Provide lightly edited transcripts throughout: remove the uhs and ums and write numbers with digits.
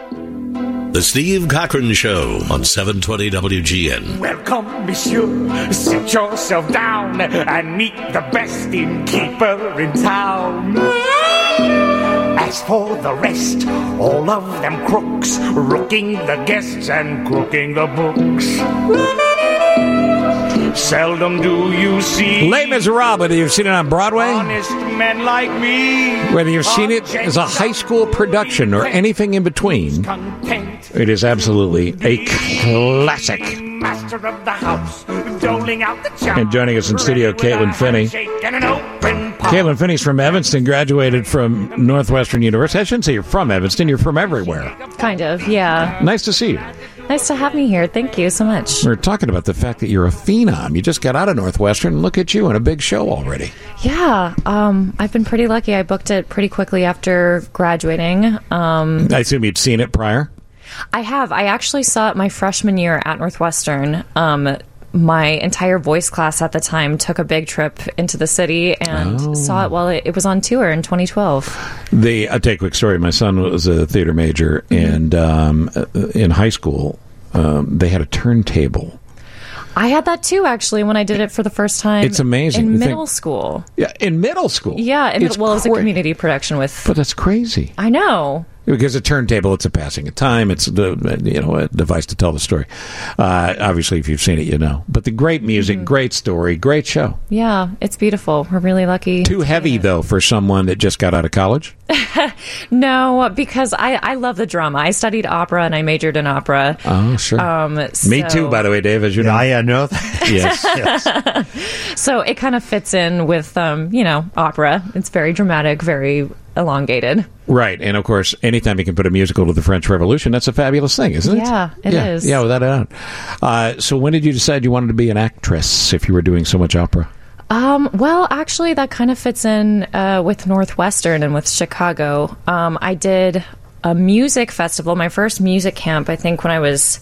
The Steve Cochran Show on 720 WGN. Welcome, monsieur. Sit yourself down and meet the best innkeeper in town. As for the rest, all of them crooks, rooking the guests and crooking the books. Seldom do you see Les Miserables, whether you've seen it on Broadway, honest men like me, whether you've seen it as a high school production or anything in between, it is absolutely a classic. Master of the house, doling out the charm. And joining us in studio, Caitlin Finney. Caitlin Finney's from Evanston, graduated from Northwestern University. I shouldn't say you're from Evanston, you're from everywhere. Kind of, yeah. Nice to see you. Nice to have me here. Thank you so much. We're talking about the fact that you're a phenom. You just got out of Northwestern. Look at you in a big show already. Yeah, I've been pretty lucky. I booked it pretty quickly after graduating. I assume you'd seen it prior? I have. I actually saw it my freshman year at Northwestern. My entire voice class at the time took a big trip into the city and saw it while it was on tour in 2012. I'll tell you a quick story. My son was a theater major, and in high school, they had a turntable. I had that too, actually, when I did it for the first time. It's amazing. In middle school. Yeah, in middle school. Yeah, it was a community production with... But that's crazy. I know. Because a turntable, it's a passing of time. It's a device to tell the story. Obviously, if you've seen it, you know. But the great music, great story, great show. Yeah, it's beautiful. We're really lucky. Too heavy, though, for someone that just got out of college? No, because I love the drama. I studied opera and I majored in opera. Oh, sure. Me too, by the way, Dave, as you know. I know that. Yes. So it kind of fits in with, opera. It's very dramatic, very elongated. Right, and of course, anytime you can put a musical to the French Revolution, that's a fabulous thing, isn't it? Yeah, it is. Yeah, without a doubt. So when did you decide you wanted to be an actress if you were doing so much opera? Well, actually, that kind of fits in with Northwestern and with Chicago. I did a music festival, my first music camp, I think when I was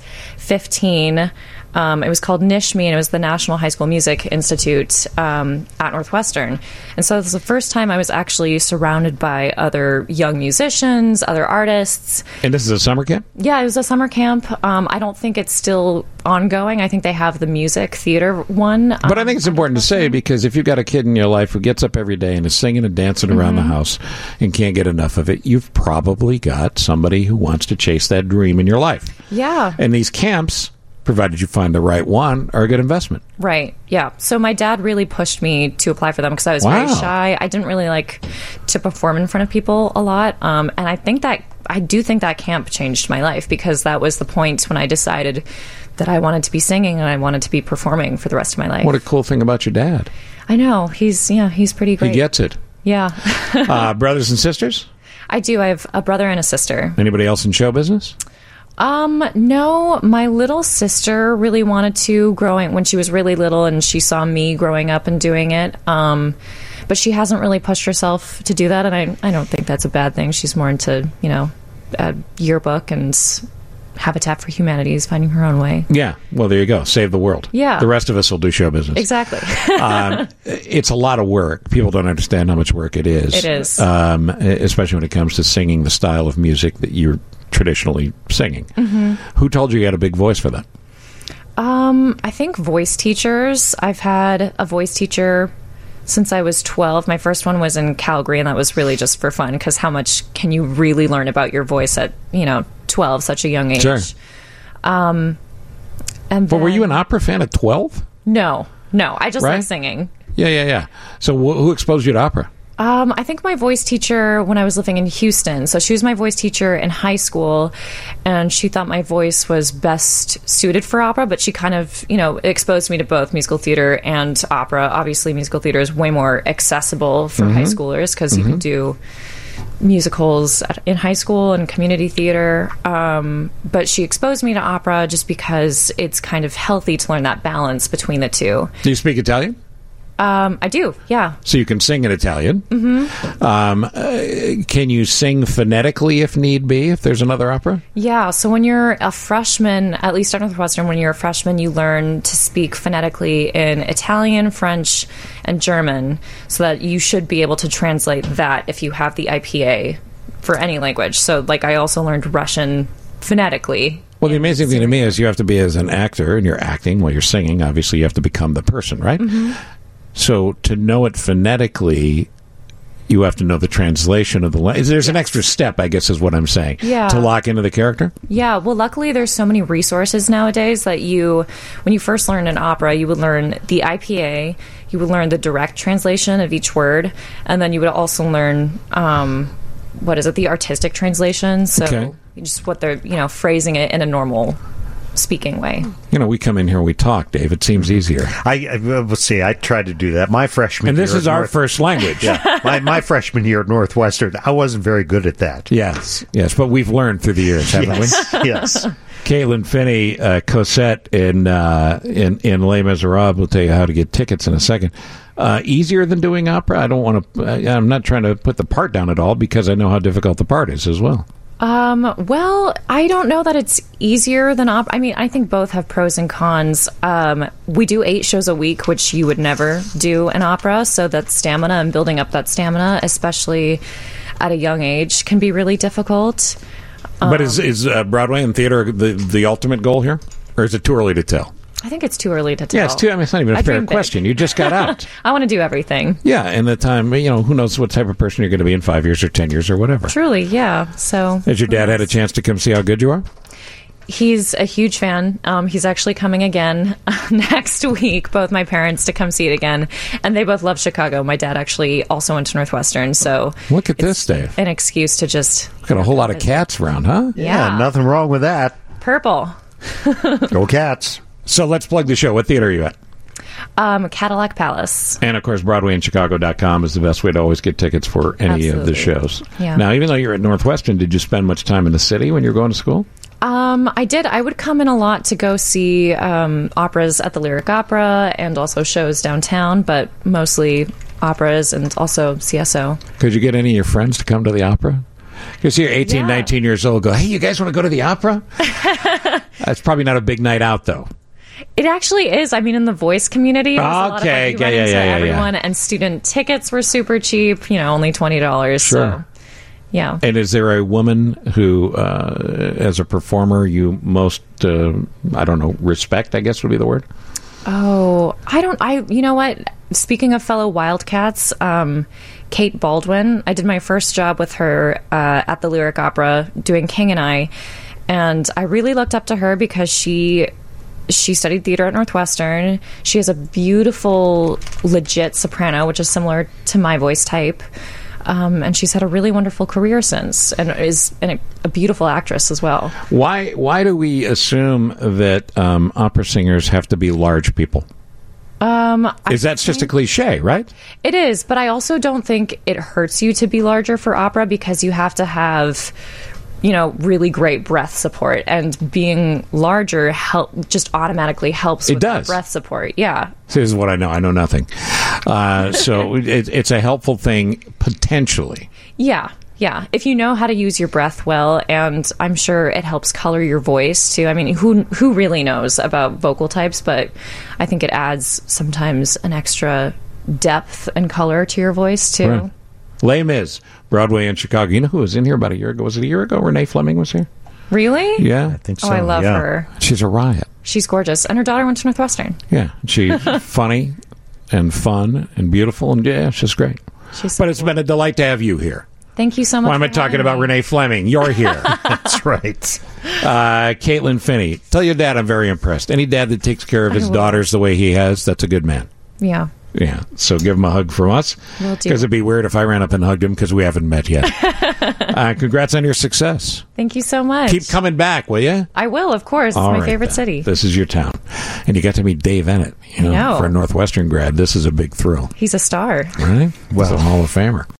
15. It was called NISHME, and it was the National High School Music Institute at Northwestern. And so it was the first time I was actually surrounded by other young musicians, other artists. And this is a summer camp? Yeah, it was a summer camp. I don't think it's still ongoing. I think they have the music theater one. But I think it's important to say, because if you've got a kid in your life who gets up every day and is singing and dancing around the house and can't get enough of it, you've probably got somebody who wants to chase that dream in your life. Yeah. And these camps, provided you find the right one, are a good investment. Right, yeah. So my dad really pushed me to apply for them because I was very shy. I didn't really like to perform in front of people a lot. And I do think that camp changed my life, because that was the point when I decided that I wanted to be singing and I wanted to be performing for the rest of my life. What a cool thing about your dad. I know. He's pretty great. He gets it. Yeah. Brothers and sisters? I do. I have a brother and a sister. Anybody else in show business? No, my little sister really wanted to when she was really little, and she saw me growing up and doing it. But she hasn't really pushed herself to do that, and I don't think that's a bad thing. She's more into, yearbook and Habitat for Humanities, finding her own way. Yeah. Well, there you go. Save the world. Yeah. The rest of us will do show business. Exactly. It's a lot of work. People don't understand how much work it is. It is. Especially when it comes to singing the style of music that you're traditionally singing. Who told you had a big voice for that? I think voice teachers. I've had a voice teacher since I was 12. My first one was in Calgary, and that was really just for fun, because how much can you really learn about your voice at 12, such a young age? Sure. And then, but were you an opera fan at 12? No, I just like singing. Yeah. So who exposed you to opera? I think my voice teacher when I was living in Houston. So she was my voice teacher in high school, and she thought my voice was best suited for opera, but she kind of, exposed me to both musical theater and opera. Obviously, musical theater is way more accessible for high schoolers, because you can do musicals in high school and community theater. But she exposed me to opera just because it's kind of healthy to learn that balance between the two. Do you speak Italian? I do, yeah. So you can sing in Italian. Can you sing phonetically if need be, if there's another opera? Yeah, so when you're a freshman, at least at Northwestern, when you're a freshman, you learn to speak phonetically in Italian, French, and German, so that you should be able to translate that if you have the IPA for any language. So, like, I also learned Russian phonetically. Well, the amazing thing to me is you have to be, as an actor, and you're acting while you're singing, obviously you have to become the person, right? So to know it phonetically, you have to know the translation of the language. There's an extra step, I guess, is what I'm saying, to lock into the character. Yeah, well, luckily there's so many resources nowadays that when you first learn an opera, you would learn the IPA, you would learn the direct translation of each word, and then you would also learn, the artistic translation. So just what they're, phrasing it in a normal speaking way. We come in here and we talk, Dave. It seems easier. Let's see. I tried to do that. My freshman and this year is our first language. My freshman year at Northwestern, I wasn't very good at that. Yes, but we've learned through the years, haven't we? Yes. Caitlin Finney, Cosette in Les Miserables, will tell you how to get tickets in a second. Easier than doing opera? I'm not trying to put the part down at all, because I know how difficult the part is as well. Well, I don't know that it's easier than opera. I mean, I think both have pros and cons. We do 8 shows a week, which you would never do in opera. So that stamina and building up that stamina, especially at a young age, can be really difficult. But is Broadway and theater the ultimate goal here? Or is it too early to tell? I think it's too early to tell. Yeah, it's not even a fair question. You just got out. I want to do everything. Yeah, and the time, who knows what type of person you're going to be in 5 years or 10 years or whatever. Truly, yeah. So, has your dad had a chance to come see how good you are? He's a huge fan. He's actually coming again next week, both my parents, to come see it again. And they both love Chicago. My dad actually also went to Northwestern, so... Look at this, Dave. An excuse to just... Got a whole lot of cats around, huh? Yeah, nothing wrong with that. Purple. Go Cats. So let's plug the show. What theater are you at? Cadillac Palace. And, of course, BroadwayInChicago.com is the best way to always get tickets for any of the shows. Yeah. Now, even though you're at Northwestern, did you spend much time in the city when you were going to school? I did. I would come in a lot to go see operas at the Lyric Opera and also shows downtown, but mostly operas and also CSO. Could you get any of your friends to come to the opera? Because you're 18, 19 years old, go, hey, you guys want to go to the opera? That's probably not a big night out, though. It actually is. I mean, in the voice community, there's a lot of everyone, and student tickets were super cheap, only $20. Sure. So, yeah. And is there a woman who, as a performer, you most, respect, I guess would be the word? Oh, you know what? Speaking of fellow Wildcats, Kate Baldwin, I did my first job with her at the Lyric Opera doing King and I, and I really looked up to her because she studied theater at Northwestern. She has a beautiful, legit soprano, which is similar to my voice type. And she's had a really wonderful career since, and is a beautiful actress as well. Why do we assume that opera singers have to be large people? That's just a cliche, right? It is, but I also don't think it hurts you to be larger for opera, because you have to have, really great breath support, and being larger just automatically helps with that breath support. Yeah. So this is what I know. I know nothing. So it's a helpful thing, potentially. Yeah. Yeah, if you know how to use your breath well, and I'm sure it helps color your voice too. I mean, who really knows about vocal types, but I think it adds sometimes an extra depth and color to your voice too. Right. Les Mis, Broadway in Chicago. You know who was in here about a year ago? Was it a year ago? Renee Fleming was here. Really? Yeah, I think so. Oh, I love her. She's a riot. She's gorgeous, and her daughter went to Northwestern. Yeah, she's funny and fun and beautiful, and yeah, she's great. But it's been a delight to have you here. Thank you so much. Why am I talking about Renee Fleming? You're here. That's right. Caitlin Finney. Tell your dad I'm very impressed. Any dad that takes care of his daughters the way he has, that's a good man. Yeah. Yeah. So give him a hug from us. Because it'd be weird if I ran up and hugged him, because we haven't met yet. Congrats on your success. Thank you so much. Keep coming back, will you? I will, of course. It's my favorite city. This is your town. And you got to meet Dave Ennett. For a Northwestern grad, this is a big thrill. He's a star. Right? Well, he's a Hall of Famer.